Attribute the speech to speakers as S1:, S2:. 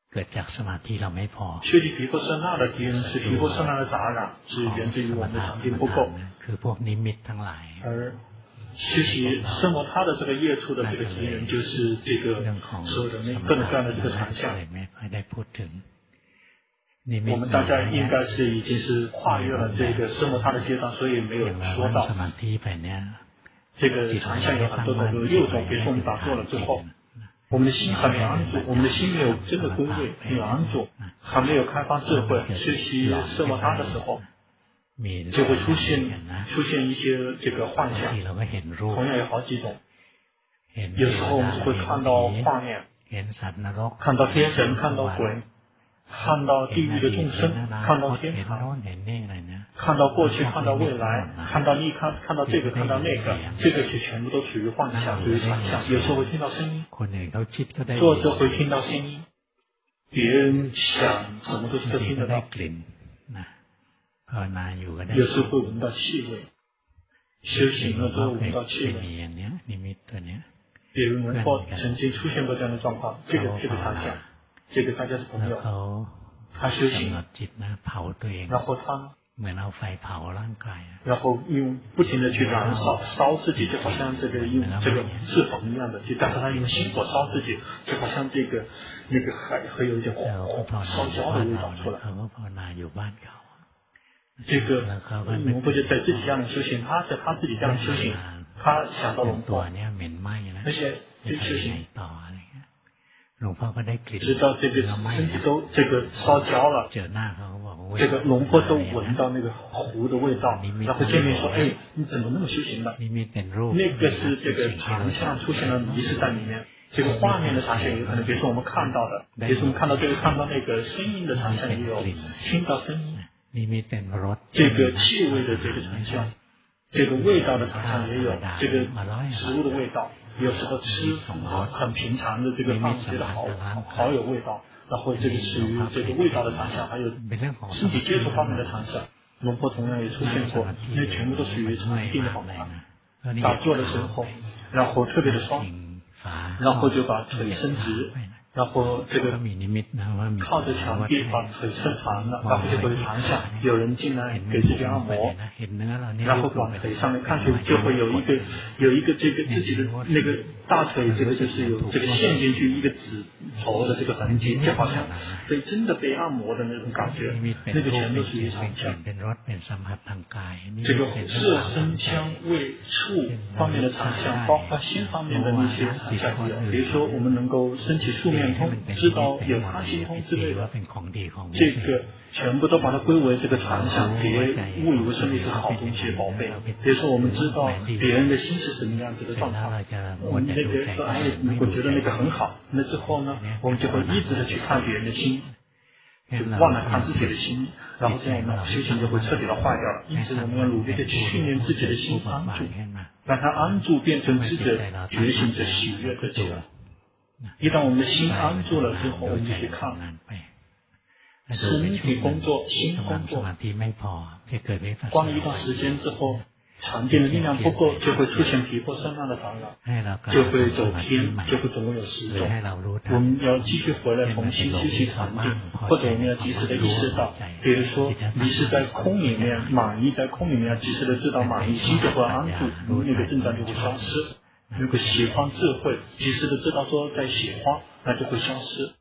S1: เกิดจากสมาธิเราไม่พอ
S2: 学习毗婆舍那的敌人是毗婆舍那的杂染，是源自于我们的禅定不够。
S1: คือพวกนิมิตทั้งหลาย
S2: 而学习生活他的这个业处的这个敌人，就是这个所有的那各种各样的这个禅相。
S1: ไม่ค่อยได้พูดถึง
S2: 我们大家应该是已经是跨越了这个生活他的阶段，所以没有说到。
S1: สมาธิไปเนี่ย
S2: 这个禅相有很多的六种，比如说我们打坐了之后。我们的心还没有安住，我们的心没有真的归位，没有安住，还没有开发智慧，学习色摩他的时候，就会出现一些这个幻想，同样有好几种。有时候我们会看到画面，看到天神，看到鬼，看到地狱的众生，看到天堂，看到过去，看到未来，看到看到这个，看到那个，这个就全部都属于幻想，属于幻想。有时候会听到声音，作者会听到声音，别人想什么东西都听得到。有时候会闻到气味，修行了之后闻到气味。别人闻过，曾经出现过这样的状况，这个禅相。这个大家是朋友，他修行，然后他然后用不停的去燃烧自己，就好像这个用这个制粉一样的，但是他用心火烧自己，就好像这个那个还有一点烧焦的味道出来。这个龙婆就在自己家里修行，他在他自己家里修行，他想到龙婆，而且就修行。直到这个身体都这个烧焦了，这个龙婆都闻到那个糊的味道，然后见面说：“哎，你怎么那么修行的？”那个是这个禅相出现了仪式在里面，这个画面的禅相有可能，比如说我们看到的，比如说我们看到这个看到那个声音的禅相也有，听到声音，这个气味的这个禅相，这个味道的禅相也有，这个食物的味道。有时候吃很平常的这个饭，觉得好有味道，然后这个属于这个味道的禅相，还有身体接触方面的禅相，龙婆同样也出现过，那全部都属于禅定的方法。打坐的时候，然后特别的双，然后就把腿伸直，然后这个靠着墙壁把腿伸长了，然后就会禅相。有人进来给自己按摩，然后往腿上面看去，就会有一个这个自己的那个大腿，这个就是有这个陷进去一个指头的这个痕迹，就好像真的被按摩的那种感觉，那个全都属于禅相。这个色声香味触方面的禅相，包括心方面的那些禅相也有，比如说我们能够身体触面通，知道有他心通之类的，这个全部都把它归为这个禅相，别误以为说那是好东西宝贝。比如说我们知道别人的心是什么样子的状况，我们那个说哎，如果觉得那个很好，那之后呢，我们就会一直的去看别人的心，就忘了看自己的心，然后这样我们修行就会彻底的坏掉了。因此我们要努力的去训练自己的心安住，让它安住变成知者、觉醒者、喜悦的者。一旦我们的心安住了之后，我们就去看身体工作、心工作。光一段时间之后，禅定的力量不够，就会出现毗婆舍那的杂染，就会走偏，就会总共有10种。我们要继续回来重新修习禅定，或者我们要及时的意识到，比如说迷失在空里面，满意在空里面，要及时的知道满意，心就会安住，那个症状就会消失。如果喜欢智慧，及时的知道说在喜欢，那就会消失。